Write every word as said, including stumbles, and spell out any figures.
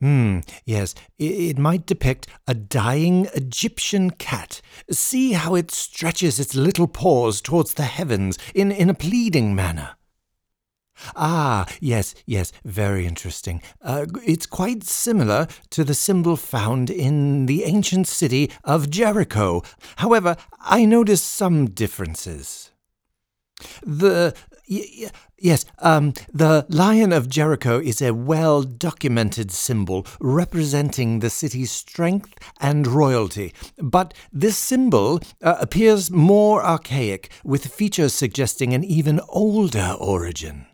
Hmm, yes, i- it might depict a dying Egyptian cat. See how it stretches its little paws towards the heavens in, in a pleading manner. Ah, yes, yes, very interesting. Uh, it's quite similar to the symbol found in the ancient city of Jericho. However, I notice some differences. The y- y- yes, um, the Lion of Jericho is a well-documented symbol representing the city's strength and royalty. But this symbol uh, appears more archaic, with features suggesting an even older origin.